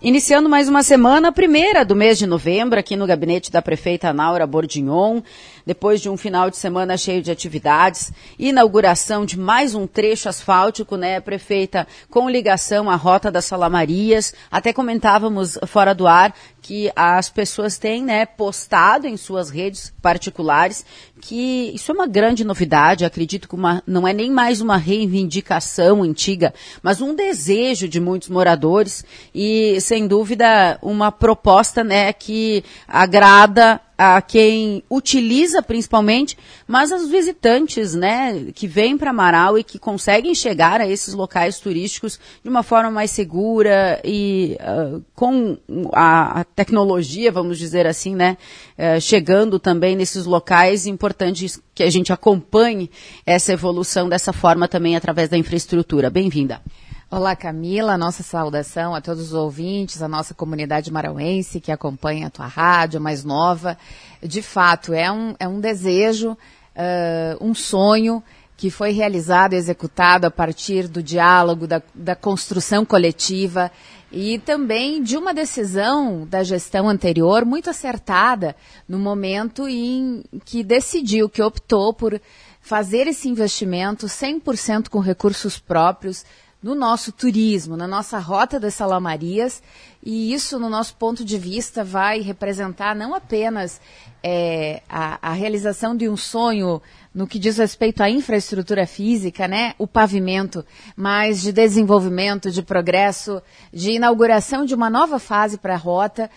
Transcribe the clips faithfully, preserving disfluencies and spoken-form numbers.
Iniciando mais uma semana, a primeira do mês de novembro, aqui no gabinete da prefeita Naura Bordignon, depois de um final de semana cheio de atividades, inauguração de mais um trecho asfáltico, né, prefeita, com ligação à Rota das Salamarias. Até comentávamos fora do ar que as pessoas têm, né, postado em suas redes particulares que isso é uma grande novidade. Acredito que uma, não é nem mais uma reivindicação antiga, mas um desejo de muitos moradores e, sem dúvida, uma proposta, né, que agrada a quem utiliza principalmente, mas aos visitantes, né, que vêm para Marau e que conseguem chegar a esses locais turísticos de uma forma mais segura e uh, com a, a tecnologia, vamos dizer assim, né, uh, chegando também nesses locais, importante que a gente acompanhe essa evolução dessa forma também através da infraestrutura. Bem-vinda. Olá, Camila, nossa saudação a todos os ouvintes, a nossa comunidade marauense que acompanha a tua rádio, mais nova. De fato, é um, é um desejo, uh, um sonho que foi realizado e executado a partir do diálogo, da, da construção coletiva e também de uma decisão da gestão anterior muito acertada no momento em que decidiu, que optou por fazer esse investimento cem por cento com recursos próprios no nosso turismo, na nossa Rota das Salamarias, e isso, no nosso ponto de vista, vai representar não apenas é, a, a realização de um sonho no que diz respeito à infraestrutura física, né, o pavimento, mas de desenvolvimento, de progresso, de inauguração de uma nova fase para a rota,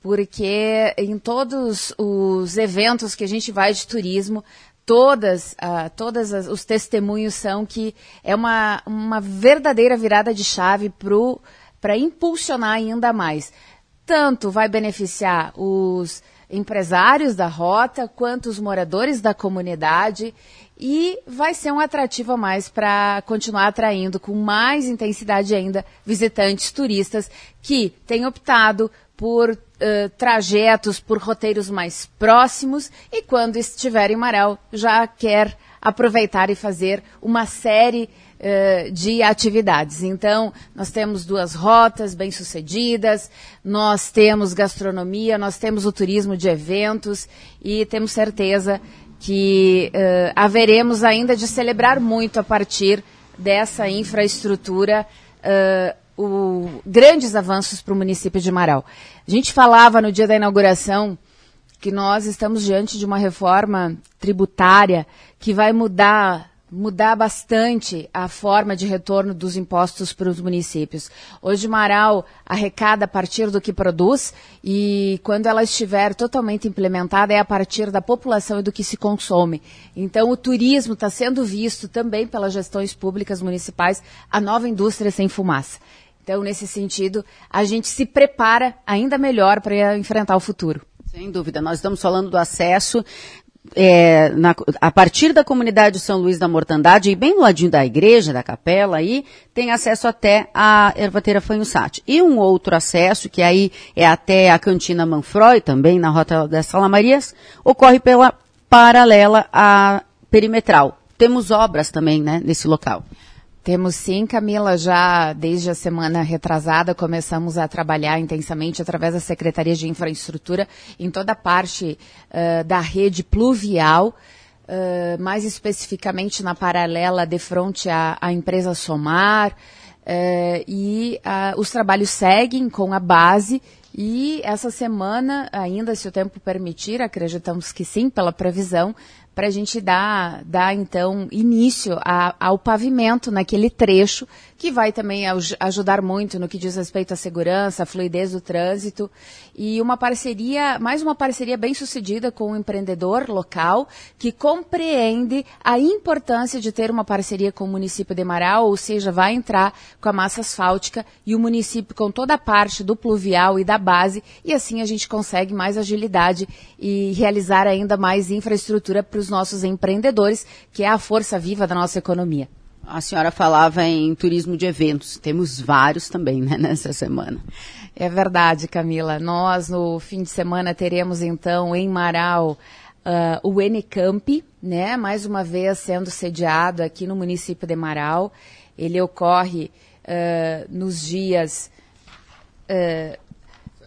porque em todos os eventos que a gente vai de turismo, Todas, uh, todas as, os testemunhos são que é uma, uma verdadeira virada de chave para impulsionar ainda mais. Tanto vai beneficiar os empresários da rota, quanto os moradores da comunidade, e vai ser um atrativo a mais para continuar atraindo com mais intensidade ainda visitantes turistas que têm optado por uh, trajetos, por roteiros mais próximos e quando estiver em Marau já quer aproveitar e fazer uma série uh, de atividades. Então, nós temos duas rotas bem-sucedidas, nós temos gastronomia, nós temos o turismo de eventos e temos certeza que uh, haveremos ainda de celebrar muito a partir dessa infraestrutura uh, O, grandes avanços para o município de Marau. A gente falava no dia da inauguração que nós estamos diante de uma reforma tributária que vai mudar, mudar bastante a forma de retorno dos impostos para os municípios. Hoje Marau arrecada a partir do que produz e quando ela estiver totalmente implementada é a partir da população e do que se consome. Então o turismo está sendo visto também pelas gestões públicas municipais, a nova indústria sem fumaça. Então, nesse sentido, a gente se prepara ainda melhor para enfrentar o futuro. Sem dúvida. Nós estamos falando do acesso é, na, a partir da comunidade de São Luís da Mortandade e bem no ladinho da igreja, da capela, aí tem acesso até a Ervateira Fanhussat. E um outro acesso, que aí é até a Cantina Manfroy, também na Rota das Salamarias, ocorre pela paralela à perimetral. Temos obras também, né, nesse local. Temos sim, Camila, já desde a semana retrasada começamos a trabalhar intensamente através da Secretaria de Infraestrutura em toda a parte uh, da rede pluvial, uh, mais especificamente na paralela de frente à, à empresa Somar, uh, e uh, os trabalhos seguem com a base e essa semana, ainda se o tempo permitir, acreditamos que sim, pela previsão, para a gente dar, dar, então, início a, ao pavimento naquele trecho, que vai também ajudar muito no que diz respeito à segurança, à fluidez do trânsito, e uma parceria, mais uma parceria bem sucedida com um empreendedor local, que compreende a importância de ter uma parceria com o município de Marau, ou seja, vai entrar com a massa asfáltica e o município com toda a parte do pluvial e da base, e assim a gente consegue mais agilidade e realizar ainda mais infraestrutura para os nossos empreendedores, que é a força viva da nossa economia. A senhora falava em turismo de eventos, temos vários também, né, nessa semana. É verdade, Camila. Nós, no fim de semana, teremos, então, em Marau, uh, o Enicamp, né, mais uma vez sendo sediado aqui no município de Marau. Ele ocorre uh, nos dias uh,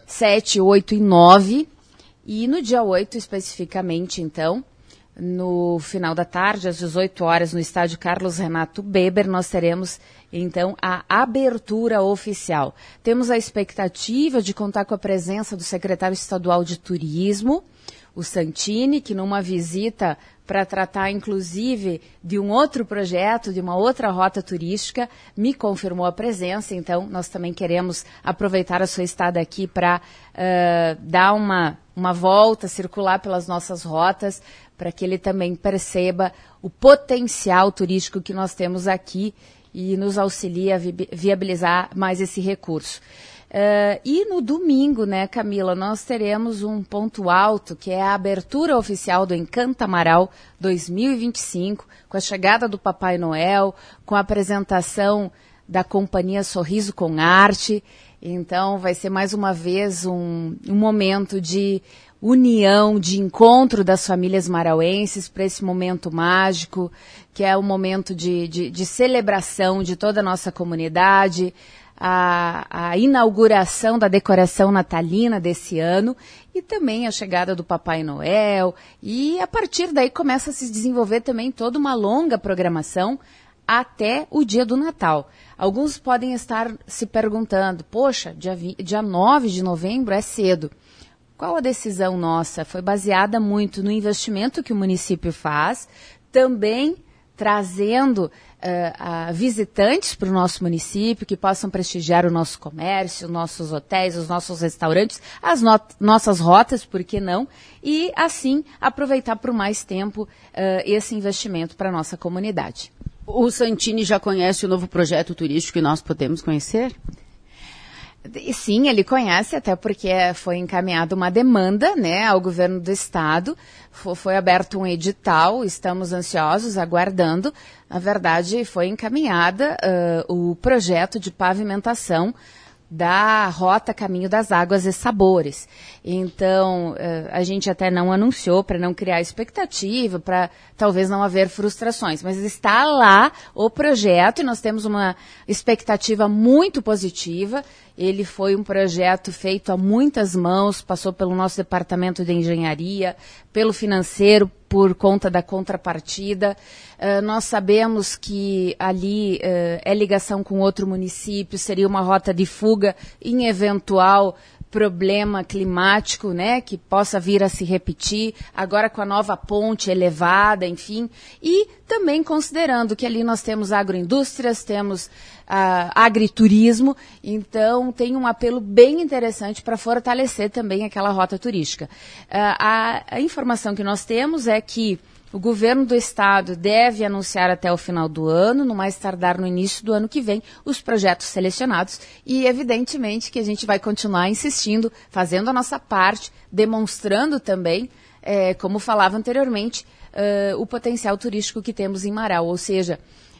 sete, oito e nove. E no dia oito, especificamente, então, no final da tarde, às dezoito horas, no estádio Carlos Renato Beber, nós teremos, então, a abertura oficial. Temos a expectativa de contar com a presença do secretário estadual de Turismo, o Santini, que numa visita para tratar, inclusive, de um outro projeto, de uma outra rota turística, me confirmou a presença. Então, nós também queremos aproveitar a sua estada aqui para uh, dar uma, uma volta, circular pelas nossas rotas, para que ele também perceba o potencial turístico que nós temos aqui e nos auxilie a vi- viabilizar mais esse recurso. Uh, e no domingo, né, Camila, nós teremos um ponto alto, que é a abertura oficial do Encanta Amaral dois mil e vinte e cinco, com a chegada do Papai Noel, com a apresentação da companhia Sorriso com Arte. Então, vai ser mais uma vez um, um momento de união, de encontro das famílias marauenses para esse momento mágico, que é um momento de, de, de celebração de toda a nossa comunidade, A, a inauguração da decoração natalina desse ano e também a chegada do Papai Noel, e a partir daí começa a se desenvolver também toda uma longa programação até o dia do Natal. Alguns podem estar se perguntando, poxa, dia, dia nove de novembro é cedo. Qual a decisão nossa? Foi baseada muito no investimento que o município faz, também trazendo uh, uh, visitantes para o nosso município, que possam prestigiar o nosso comércio, os nossos hotéis, os nossos restaurantes, as no- nossas rotas, por que não? E, assim, aproveitar por mais tempo uh, esse investimento para a nossa comunidade. O Santini já conhece o novo projeto turístico que nós podemos conhecer? Sim, ele conhece, até porque foi encaminhada uma demanda, né, ao governo do estado, foi aberto um edital, estamos ansiosos, aguardando. Na verdade, foi encaminhada uh, o projeto de pavimentação da Rota Caminho das Águas e Sabores. Então, uh, a gente até não anunciou para não criar expectativa, para talvez não haver frustrações, mas está lá o projeto e nós temos uma expectativa muito positiva. Ele foi um projeto feito a muitas mãos, passou pelo nosso departamento de engenharia, pelo financeiro, por conta da contrapartida. Uh, nós sabemos que ali uh, é ligação com outro município, seria uma rota de fuga em eventual problema climático, né, que possa vir a se repetir, agora com a nova ponte elevada, enfim, e também considerando que ali nós temos agroindústrias, temos uh, agriturismo, então tem um apelo bem interessante para fortalecer também aquela rota turística. Uh, a, a informação que nós temos é que o governo do estado deve anunciar até o final do ano, no mais tardar no início do ano que vem, os projetos selecionados e, evidentemente, que a gente vai continuar insistindo, fazendo a nossa parte, demonstrando também, eh, como falava anteriormente, eh, o potencial turístico que temos em Marau, ou seja,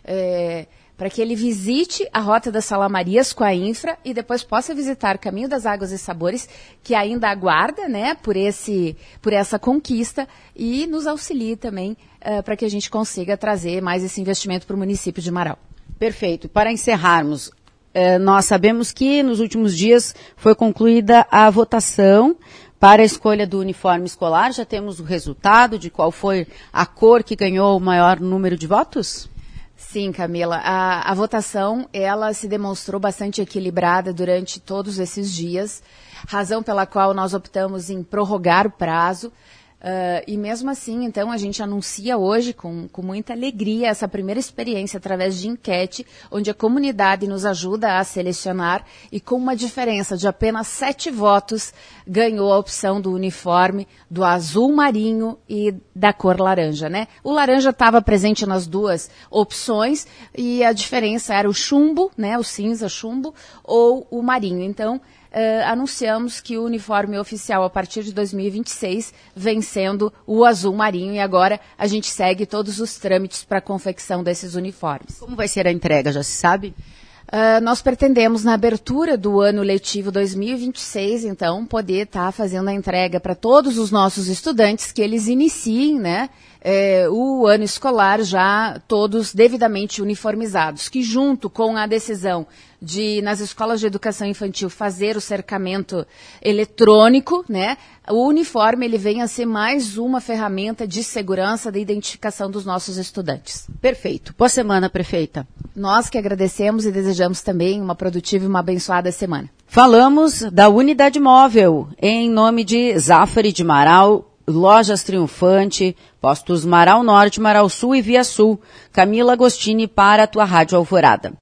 eh, para que ele visite a Rota das Salamarias com a Infra e depois possa visitar Caminho das Águas e Sabores, que ainda aguarda, né, por, esse, por essa conquista, e nos auxilie também uh, para que a gente consiga trazer mais esse investimento para o município de Marau. Perfeito. Para encerrarmos, eh, nós sabemos que nos últimos dias foi concluída a votação para a escolha do uniforme escolar. Já temos o resultado de qual foi a cor que ganhou o maior número de votos? Sim, Camila. A, a votação, ela se demonstrou bastante equilibrada durante todos esses dias, razão pela qual nós optamos em prorrogar o prazo. Uh, e mesmo assim, então, a gente anuncia hoje com, com muita alegria essa primeira experiência através de enquete, onde a comunidade nos ajuda a selecionar e com uma diferença de apenas sete votos ganhou a opção do uniforme do azul marinho e da cor laranja, né? O laranja estava presente nas duas opções e a diferença era o chumbo, né? O cinza chumbo ou o marinho. Então, Uh, anunciamos que o uniforme oficial a partir de dois mil e vinte e seis vem sendo o azul marinho e agora a gente segue todos os trâmites para a confecção desses uniformes. Como vai ser a entrega, já se sabe? Uh, nós pretendemos, na abertura do ano letivo dois mil e vinte e seis, então, poder estar tá fazendo a entrega para todos os nossos estudantes, que eles iniciem, né, eh, o ano escolar já todos devidamente uniformizados, que junto com a decisão de, nas escolas de educação infantil, fazer o cercamento eletrônico, né, o uniforme ele vem a ser mais uma ferramenta de segurança da identificação dos nossos estudantes. Perfeito. Boa semana, prefeita. Nós que agradecemos e desejamos também uma produtiva e uma abençoada semana. Falamos da Unidade Móvel, em nome de Zafari de Marau, Lojas Triunfante, Postos Marau Norte, Marau Sul e Via Sul. Camila Agostini para a tua Rádio Alvorada.